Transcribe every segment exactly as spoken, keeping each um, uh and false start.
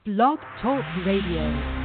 Blog Talk Radio.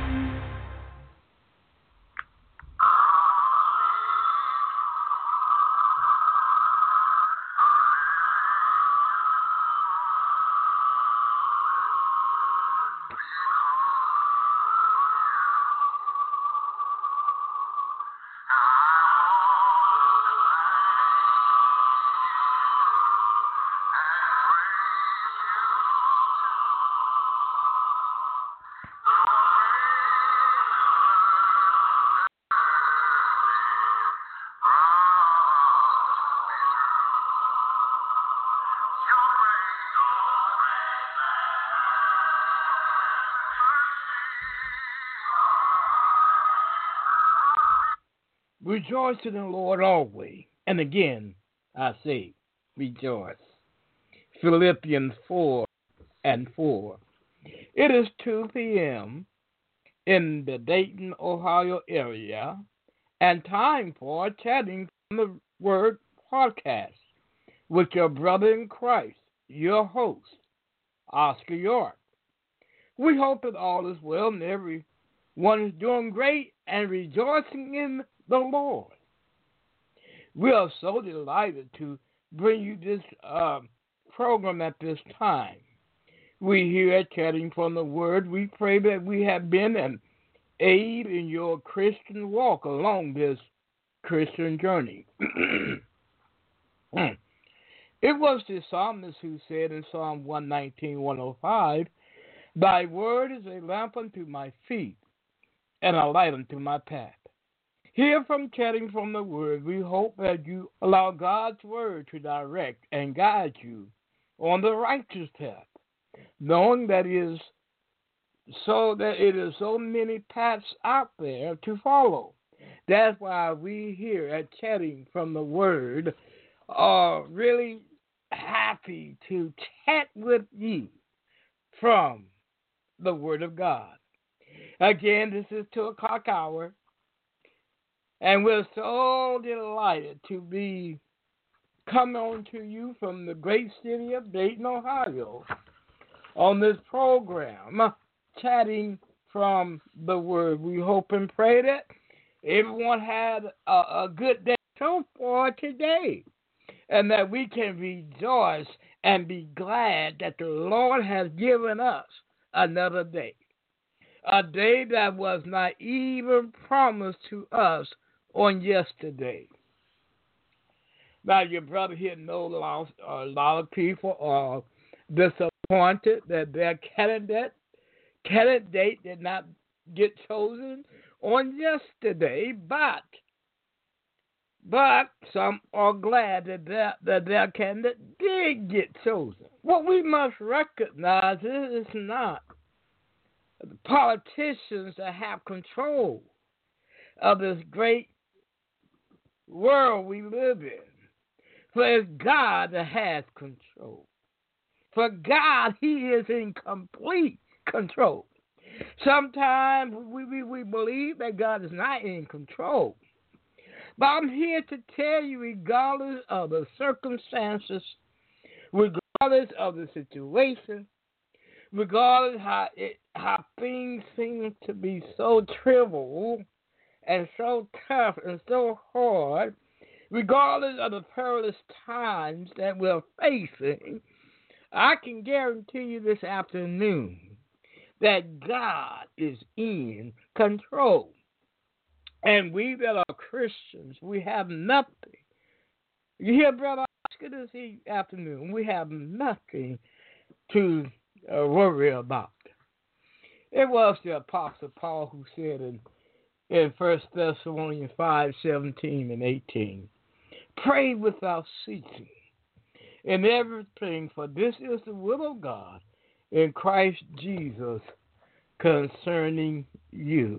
Rejoice in the Lord always. And again, I say, rejoice. Philippians four and four. It is two p.m. in the Dayton, Ohio area, and time for Chatting from the Word podcast with your brother in Christ, your host, Oscar York. We hope that all is well and everyone is doing great and rejoicing in the Lord. We are so delighted to bring you this uh, program at this time. We here at Chatting from the Word, we pray that we have been an aid in your Christian walk along this Christian journey. It was the psalmist who said in Psalm one nineteen, one oh five, "Thy word is a lamp unto my feet and a light unto my path." Here from Chatting from the Word, we hope that you allow God's Word to direct and guide you on the righteous path, knowing that it is so that it is so many paths out there to follow. That's why we here at Chatting from the Word are really happy to chat with you from the Word of God. Again, this is two o'clock hour. And we're so delighted to be coming on to you from the great city of Dayton, Ohio, on this program, Chatting from the Word. We hope and pray that everyone had a, a good day so far today, and that we can rejoice and be glad that the Lord has given us another day, a day that was not even promised to us on yesterday. Now, your brother here knows a lot, a lot of people are disappointed that their candidate candidate did not get chosen on yesterday, but but some are glad that their, that their candidate did get chosen. What we must recognize is it's not the politicians that have control of this great world we live in. For it's God that has control. For God, He is in complete control. Sometimes we, we, we believe that God is not in control. But I'm here to tell you, regardless of the circumstances, regardless of the situation, regardless how it, how things seem to be so trivial and so tough and so hard, regardless of the perilous times that we're facing, I can guarantee you this afternoon that God is in control. And we that are Christians, we have nothing. You hear, Brother Oscar, this afternoon, we have nothing to uh, worry about. It was the Apostle Paul who said in in First Thessalonians five, seventeen and eighteen, "Pray without ceasing in everything, for this is the will of God in Christ Jesus concerning you."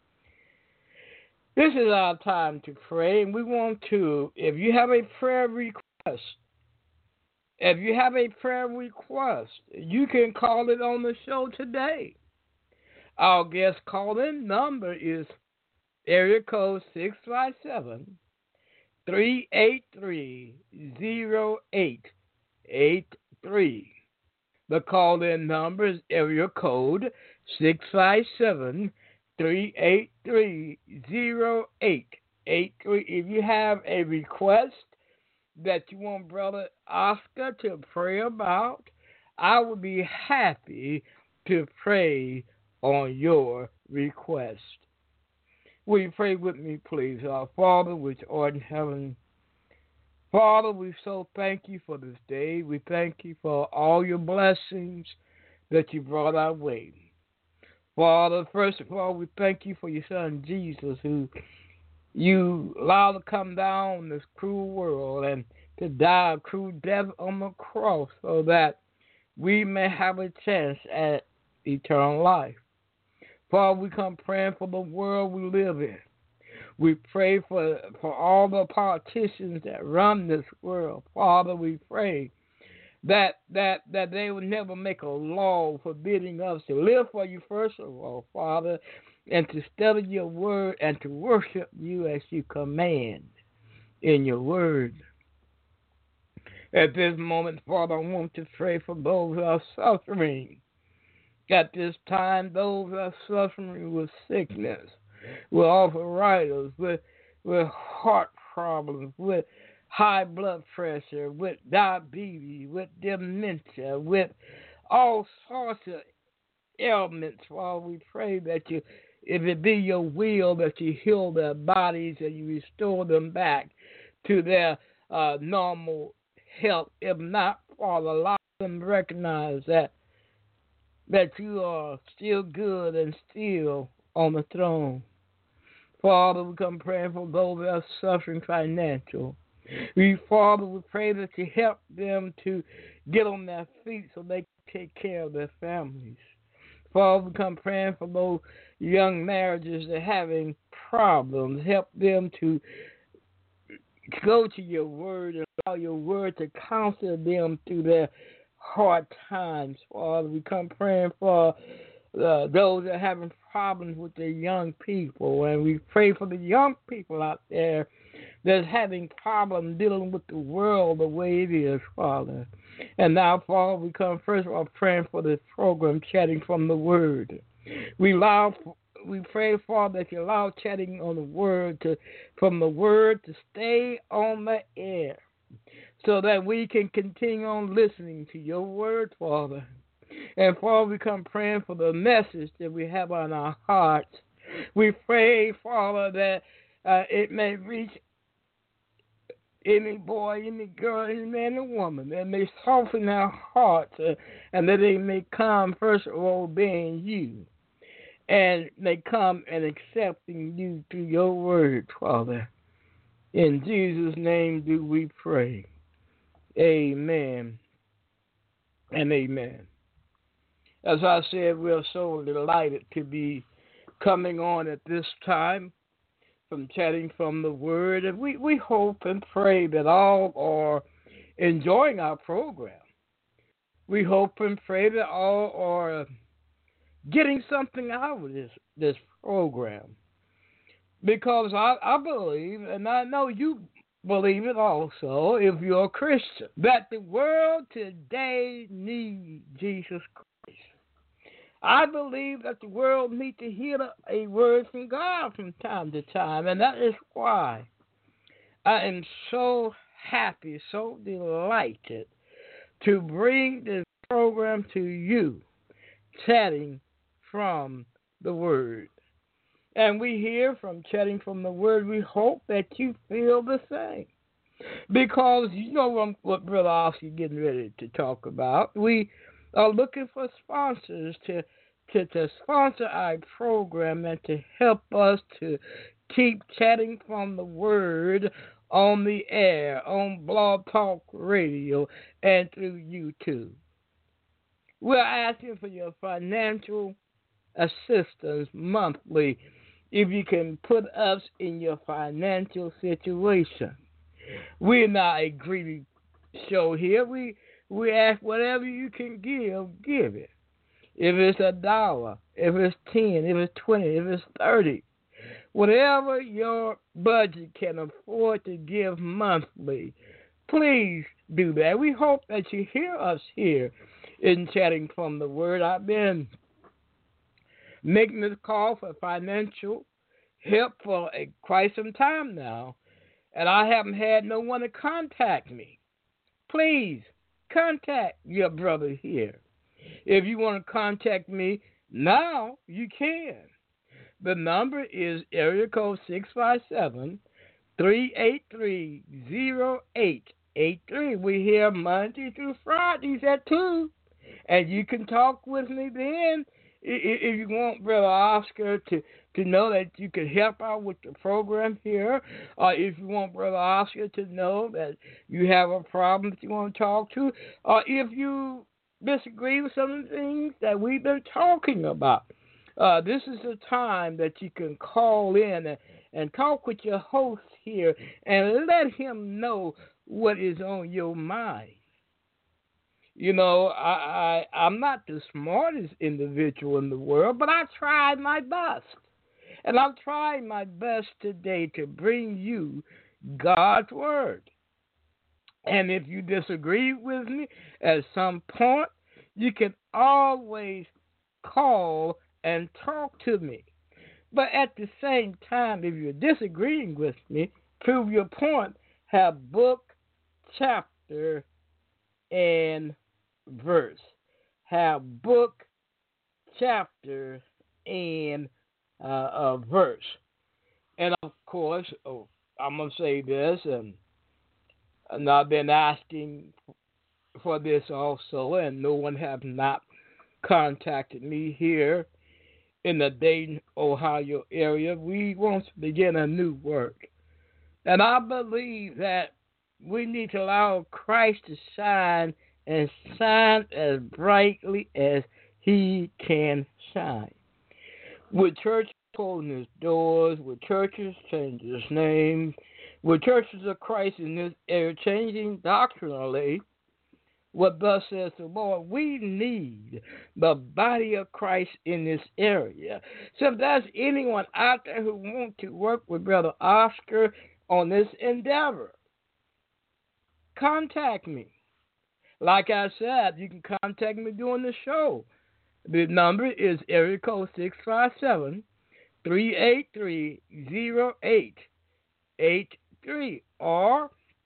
This is our time to pray, and we want to, if you have a prayer request, if you have a prayer request, you can call it on the show today. Our guest call-in number is area code six five seven, three eight three, zero eight eight three. The call-in number is area code six five seven, three eight three, zero eight eight three. If you have a request that you want Brother Oscar to pray about, I would be happy to pray on your request. Will you pray with me, please? Our Father, which art in heaven, Father, we so thank you for this day. We thank you for all your blessings that you brought our way. Father, first of all, we thank you for your son Jesus, who you allowed to come down in this cruel world and to die a cruel death on the cross so that we may have a chance at eternal life. Father, we come praying for the world we live in. We pray for, for all the politicians that run this world. Father, we pray that that that they would never make a law forbidding us to live for you first of all, Father, and to study your word and to worship you as you command in your word. At this moment, Father, I want to pray for those who are suffering. At this time, those who are suffering with sickness, with arthritis, with, with heart problems, with high blood pressure, with diabetes, with dementia, with all sorts of ailments. Father, we pray that you, if it be your will, that you heal their bodies and you restore them back to their uh, normal health. If not, Father, allow them to recognize that that you are still good and still on the throne. Father, we come praying for those that are suffering financial. We, Father, we pray that you help them to get on their feet so they can take care of their families. Father, we come praying for those young marriages that are having problems. Help them to go to your word and allow your word to counsel them through their hard times. Father, we come praying for uh, those that are having problems with the young people, and we pray for the young people out there that's having problems dealing with the world the way it is, Father. And now, Father, we come first of all praying for this program, Chatting from the Word. We allow, we pray, Father, that you allow Chatting on the Word to, from the Word to stay on the air, so that we can continue on listening to your word, Father. And Father, we come praying for the message that we have on our hearts. We pray, Father, that uh, it may reach any boy, any girl, any man or woman, that may soften their hearts, uh, and that they may come, first of all, obeying you, and they come and accepting you through your word, Father. In Jesus' name do we pray. Amen and amen. As I said, we're so delighted to be coming on at this time from Chatting from the Word, and we, we hope and pray that all are enjoying our program. We hope and pray that all are getting something out of this, this program, because I, I believe, and I know you believe it also, if you're a Christian, that the world today needs Jesus Christ. I believe that the world needs to hear a word from God from time to time, and that is why I am so happy, so delighted to bring this program to you, Chatting from the Word. And we hear from Chatting from the Word, we hope that you feel the same. Because you know what, what Brother Oscar is getting ready to talk about. We are looking for sponsors to, to, to sponsor our program and to help us to keep Chatting from the Word on the air, on Blog Talk Radio, and through YouTube. We're asking for your financial assistance monthly if you can put us in your financial situation. We're not a greedy show here. We we ask whatever you can give, give it. If it's a dollar, if it's ten, if it's twenty, if it's thirty, whatever your budget can afford to give monthly, please do that. We hope that you hear us here in chatting from the Word. I've been making this call for financial help for a, quite some time now, and I haven't had no one to contact me. Please contact your brother here. If you want to contact me now, you can. The number is area code six five seven, three eight three, zero eight eight three. We're here Monday through Fridays at two. And you can talk with me then if you want Brother Oscar to, to know that you can help out with the program here, or if you want Brother Oscar to know that you have a problem that you want to talk to, or if you disagree with some of the things that we've been talking about. Uh, this is the time that you can call in and, and talk with your host here and let him know what is on your mind. You know, I, I, I'm not the smartest individual in the world, but I tried my best. And I've tried my best today to bring you God's Word. And if you disagree with me at some point, you can always call and talk to me. But at the same time, if you're disagreeing with me, prove your point, have book, chapter, and verse. Have book, chapter, and uh, a verse. And of course, oh, I'm going to say this, and, and I've been asking for this also, and no one has not contacted me here in the Dayton, Ohio area. We want to begin a new work. And I believe that we need to allow Christ to shine and shine as brightly as he can shine. With churches closing its doors, with churches changing its name, with churches of Christ in this area changing doctrinally, what thus says the Lord, we need the body of Christ in this area. So if there's anyone out there who wants to work with Brother Oscar on this endeavor, contact me. Like I said, you can contact me during the show. The number is area code six five seven, three eight three, zero eight eight three. Or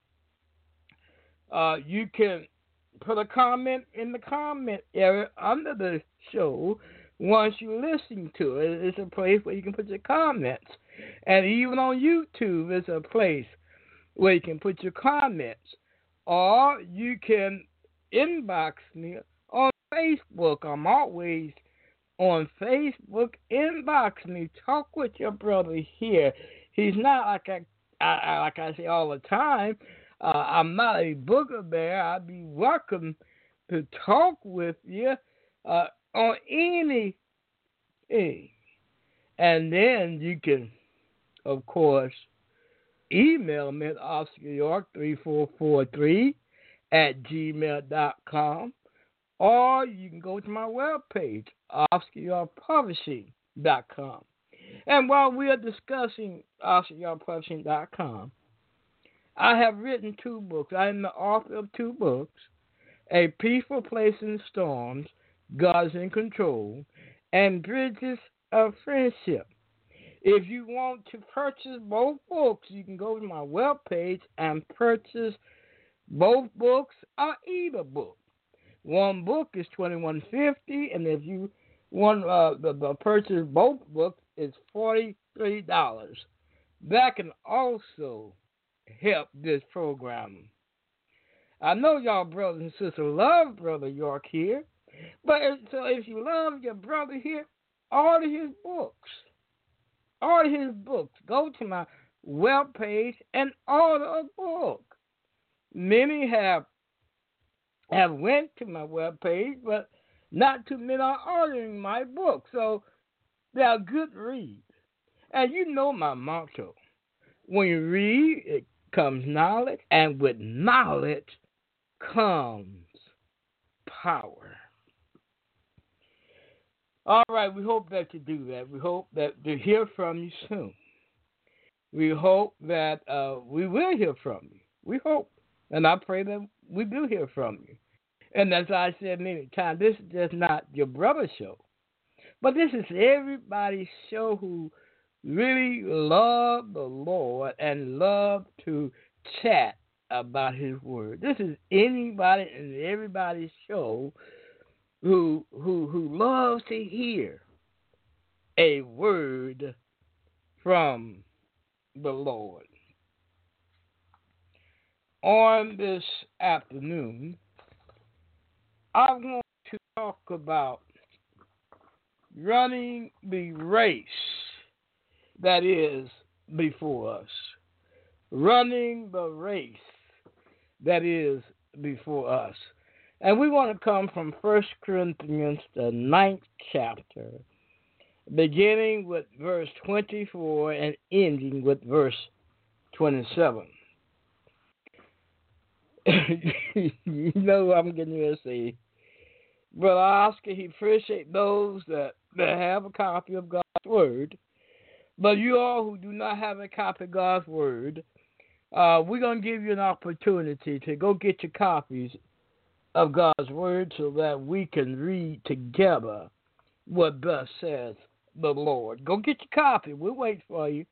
uh, you can put a comment in the comment area under the show once you're listening to it. It's a place where you can put your comments. And even on YouTube, it's a place where you can put your comments. Or you can inbox me on Facebook. I'm always on Facebook. Inbox me. Talk with your brother here. He's not like I, I like I say all the time. Uh, I'm not a booger bear. I'd be welcome to talk with you uh, on anything. And then you can, of course, email me at Oscar York three four four three at gmail dot com, or you can go to my webpage, Oscar York Publishing dot com. And while we are discussing Oscar York Publishing dot com, I have written two books. I am the author of two books, A Peaceful Place in Storms, God's in Control, and Bridges of Friendship. If you want to purchase both books, you can go to my webpage and purchase both books or either book. One book is twenty-one fifty, and if you want uh, the, the purchase both books, it's forty-three dollars. That can also help this program. I know y'all brothers and sisters love Brother York here, but if, so if you love your brother here, order his books. Order his books. Go to my webpage and order a book. Many have have went to my webpage, but not too many are ordering my book. So they're a good read. And you know my motto. When you read, it comes knowledge, and with knowledge comes power. All right, we hope that you do that. We hope that to hear from you soon. We hope that uh, we will hear from you. We hope, and I pray that we do hear from you. And as I said many times, this is just not your brother's show. But this is everybody's show who really love the Lord and love to chat about His Word. This is anybody and everybody's show who who who loves to hear a word from the Lord. On this afternoon, I want to talk about running the race that is before us. Running the race that is before us. And we want to come from First Corinthians, the ninth chapter, beginning with verse twenty-four and ending with verse twenty-seven. You know what I'm getting ready to say. Brother Oscar, he appreciates those that, that have a copy of God's Word. But you all who do not have a copy of God's Word, uh, we're going to give you an opportunity to go get your copies of God's Word so that we can read together what thus says the Lord. Go get your copy. We'll wait for you.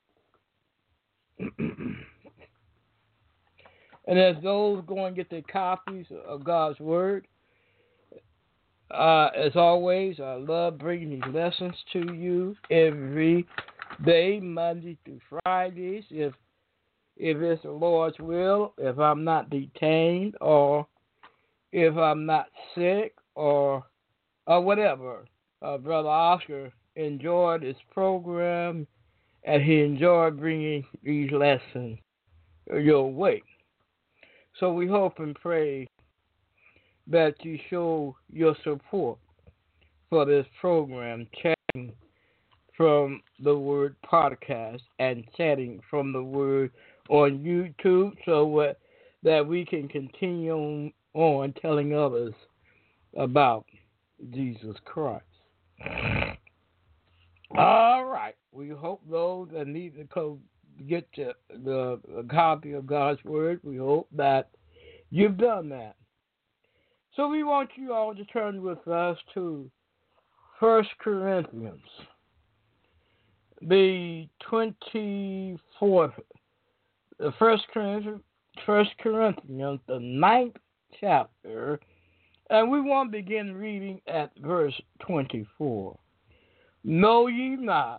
And as those go and get their copies of God's Word, uh, as always, I love bringing these lessons to you every day, Monday through Fridays, if if it's the Lord's will, if I'm not detained, or if I'm not sick, or or whatever. Uh, Brother Oscar enjoyed this program, and he enjoyed bringing these lessons your way. So we hope and pray that you show your support for this program, chatting from the Word podcast and chatting from the Word on YouTube, so uh, that we can continue on, on telling others about Jesus Christ. All right. We hope those that need to go get the, the, the copy of God's Word, we hope that you've done that. So we want you all to turn with us to First Corinthians, the twenty-fourth, the First Corinthians, First Corinthians, the ninth chapter, and we want to begin reading at verse twenty-four. Know ye not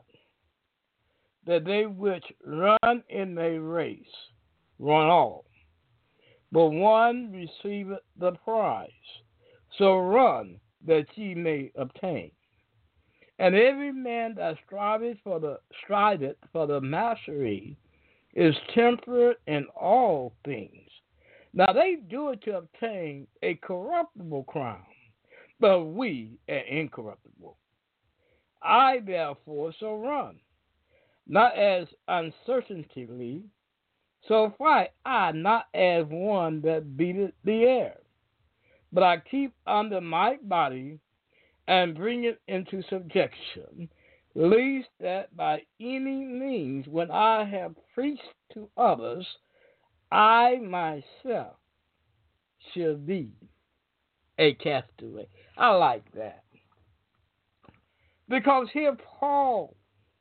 that they which run in a race run all, but one receiveth the prize. So run that ye may obtain. And every man that striveth for the striveth for the mastery is temperate in all things. Now they do it to obtain a corruptible crown, but we an incorruptible. I therefore so run, not as uncertainly, so fight I not as one that beateth the air, but I keep under my body and bring it into subjection, lest that by any means, when I have preached to others, I myself should be a castaway. I like that. Because here Paul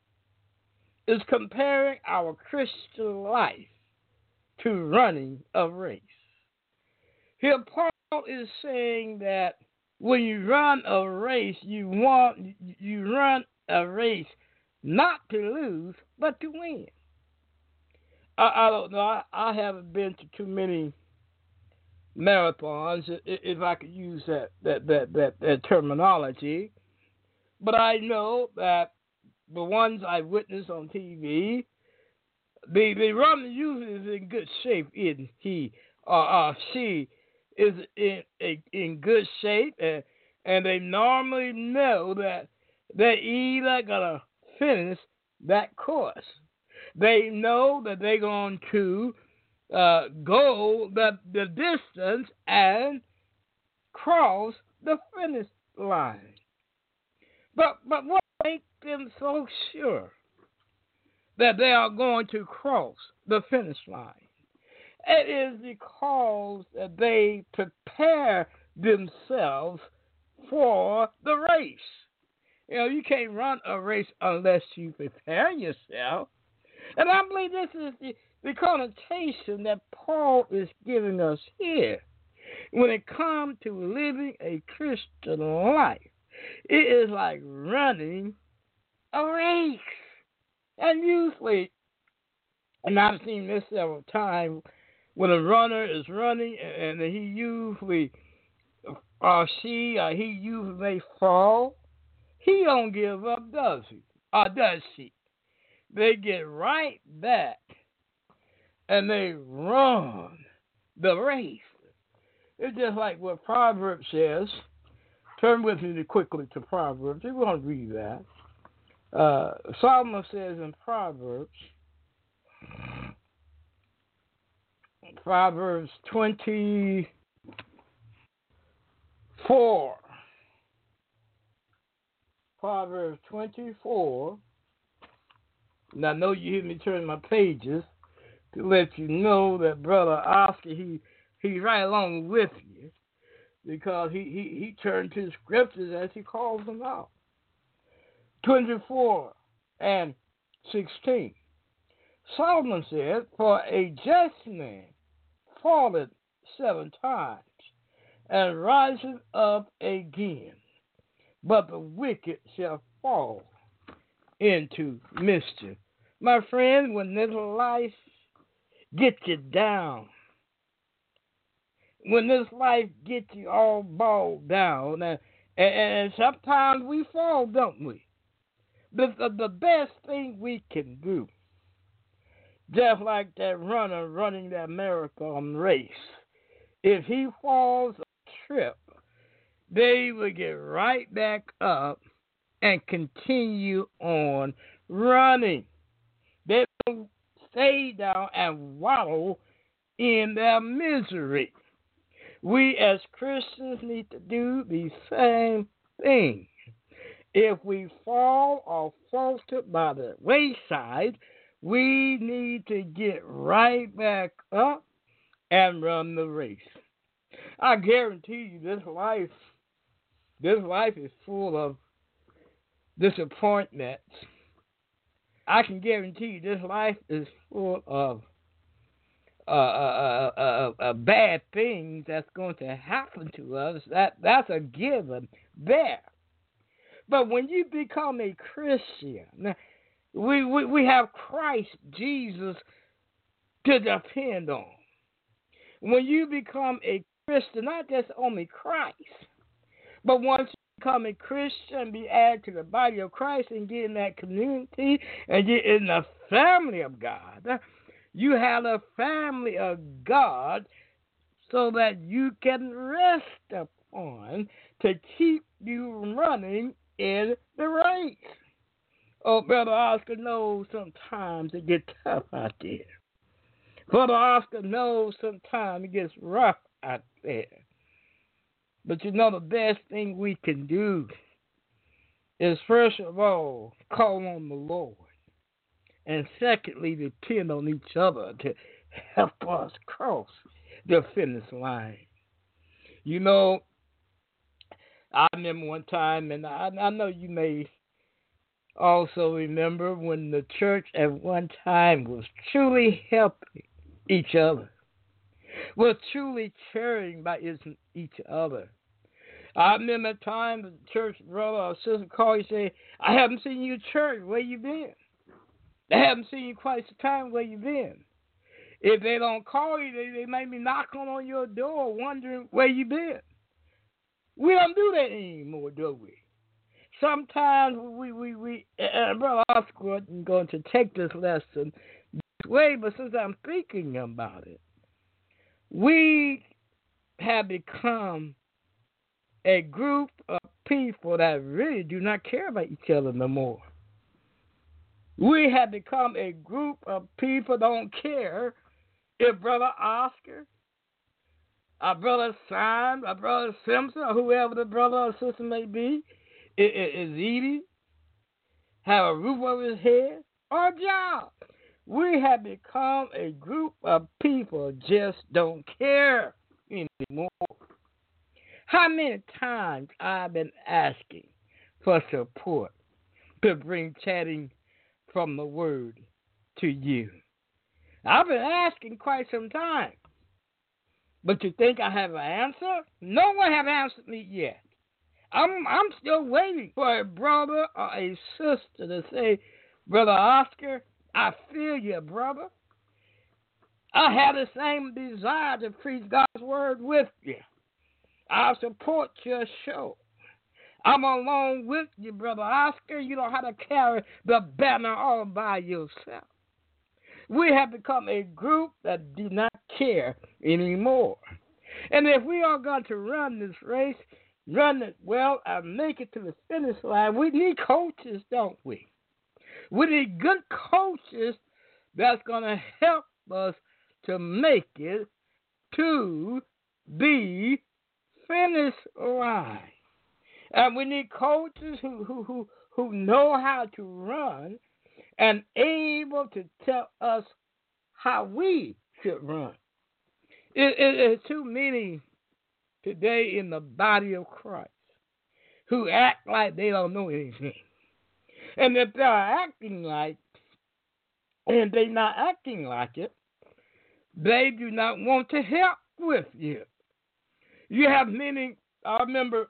is comparing our Christian life to running a race. Here Paul is saying that when you run a race, you want you run a race not to lose, but to win. I, I don't know. I, I haven't been to too many marathons, if I could use that that, that, that, that terminology. But I know that the ones I witnessed on T V, the, the runner usually is in good shape. In he or uh, uh, she is in in good shape, and, and they normally know that they're either gonna finish that course. They know that they're going to uh, go the the distance and cross the finish line. But but what makes them so sure that they are going to cross the finish line? It is because that they prepare themselves for the race. You know, you can't run a race unless you prepare yourself. And I believe this is the, the connotation that Paul is giving us here when it comes to living a Christian life. It is like running a race. And usually, and I've seen this several times, when a runner is running and he usually, or she, or he usually may fall, he don't give up, does he? Or does she? They get right back and they run the race. It's just like what Proverbs says. Turn with me quickly to Proverbs. We're going to read that. Uh, Solomon says in Proverbs, Proverbs twenty-four. Proverbs twenty-four. And I know you hear me turn my pages to let you know that Brother Oscar, he he's right along with you because he, he, he turned to the scriptures as he calls them out. twenty-four and sixteen. Solomon said, for a just man falleth seven times and riseth up again, but the wicked shall fall into mischief. My friend, when this life gets you down, when this life gets you all bogged down, and, and, and sometimes we fall, don't we? The, the, the best thing we can do, just like that runner running that marathon race, if he falls a trip, they will get right back up and continue on running. They don't stay down and wallow in their misery. We as Christians need to do the same thing. If we fall or falter by the wayside, we need to get right back up and run the race. I guarantee you this life, this life is full of disappointments. I can guarantee you this life is full of uh, uh, uh, uh, uh, bad things that's going to happen to us. That that's a given there. But when you become a Christian, we, we, we have Christ Jesus to depend on. When you become a Christian, not just only Christ, but once you become a Christian, be added to the body of Christ and get in that community and get in the family of God, you have a family of God so that you can rest upon to keep you running in the race. Oh, Brother Oscar knows sometimes it gets tough out there. Brother Oscar knows sometimes it gets rough out there. But you know the best thing we can do is first of all call on the Lord. And secondly, depend on each other to help us cross the finish line. You know, I remember one time, and I, I know you may also remember when the church at one time was truly helping each other, was truly caring about each other. I remember a time the church brother or sister called you and say, I haven't seen you at church. Where you been? They haven't seen you quite some time. Where you been? If they don't call you, they, they may be knocking on your door wondering where you been. We don't do that anymore, do we? Sometimes we, we, we and Brother Oscar isn't going to take this lesson this way, but since I'm thinking about it, we have become a group of people that really do not care about each other no more. We have become a group of people that don't care if Brother Oscar, our brother Simon, our brother Simpson, or whoever the brother or sister may be, is eating, have a roof over his head, or a job. We have become a group of people just don't care anymore. How many times I've been asking for support to bring chatting from the Word to you. I've been asking quite some time. But you think I have an answer? No one has answered me yet. I'm I'm still waiting for a brother or a sister to say, Brother Oscar, I feel you, brother. I have the same desire to preach God's word with you. I support your show. I'm along with you, Brother Oscar. You don't have to carry the banner all by yourself. We have become a group that do not care anymore. And if we are going to run this race, run it well, and make it to the finish line, we need coaches, don't we? We need good coaches that's going to help us to make it to the finish line. And we need coaches who, who, who, who know how to run and able to tell us how we should run. It, it, it's too many today in the body of Christ who act like they don't know anything. And if they're acting like, and they're not acting like it, they do not want to help with you. You have many, I remember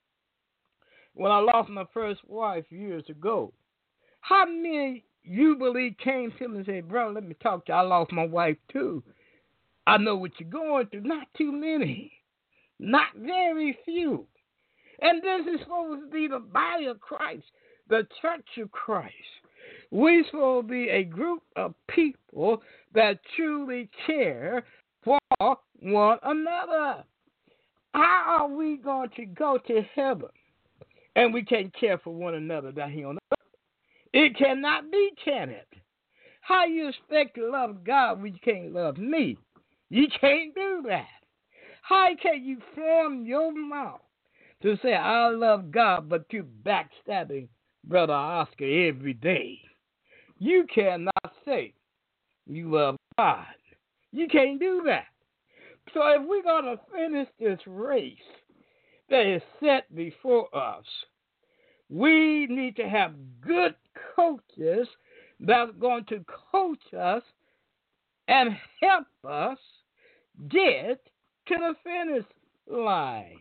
when I lost my first wife years ago, how many you believe came to me and said, brother, let me talk to you. I lost my wife too. I know what you're going through. Not too many. Not very few. And this is supposed to be the body of Christ, the church of Christ. We're supposed to be a group of people that truly care for one another. How are we going to go to heaven and we can't care for one another down here on earth? It cannot be, can it? How you expect to love God when you can't love me? You can't do that. How can you form your mouth to say, I love God, but you backstabbing Brother Oscar every day? You cannot say you love God. You can't do that. So if we're going to finish this race that is set before us, we need to have good coaches that's going to coach us and help us get to the finish line.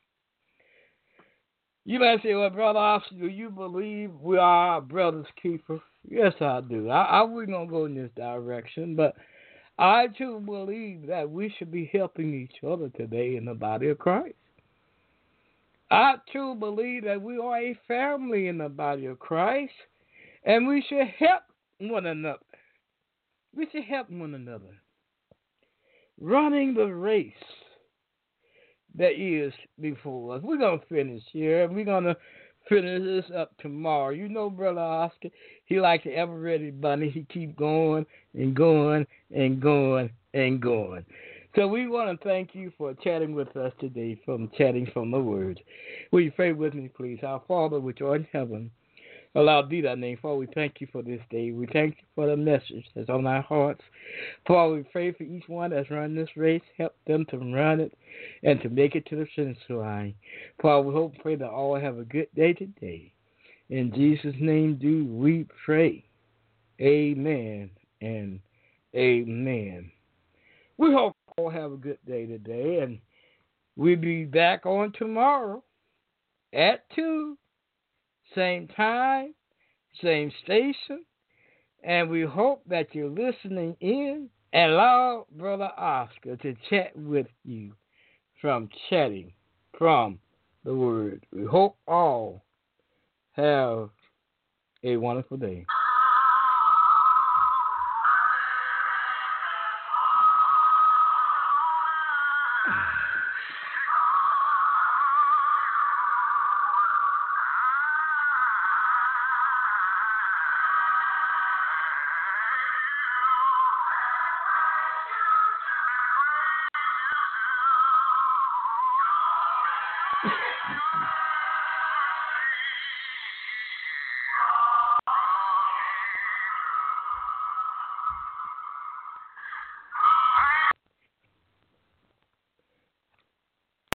You might say, well, Brother Oscar, do you believe we are our brother's keeper? Yes, I do. I, I we're going to go in this direction, but I too believe that we should be helping each other today in the body of Christ. I too believe that we are a family in the body of Christ, and we should help one another. We should help one another. Running the race that is before us. We're going to finish here, and we're going to finish this up tomorrow. You know, Brother Oscar, he like the ever-ready bunny. He keep going and going and going and going. So we want to thank you for chatting with us today from Chatting from the Word. Will you pray with me, please? Our Father, which art in heaven, hallowed be thy name. Father, we thank you for this day. We thank you for the message that's on our hearts. Father, we pray for each one that's running this race. Help them to run it and to make it to the finish line. Father, we hope and pray that all have a good day today. In Jesus' name do we pray. Amen and amen. We hope all have a good day today, and we'll be back on tomorrow at two. Same time, same station, and we hope that you're listening in and allow Brother Oscar to chat with you from Chatting from the Word. We hope all have a wonderful day.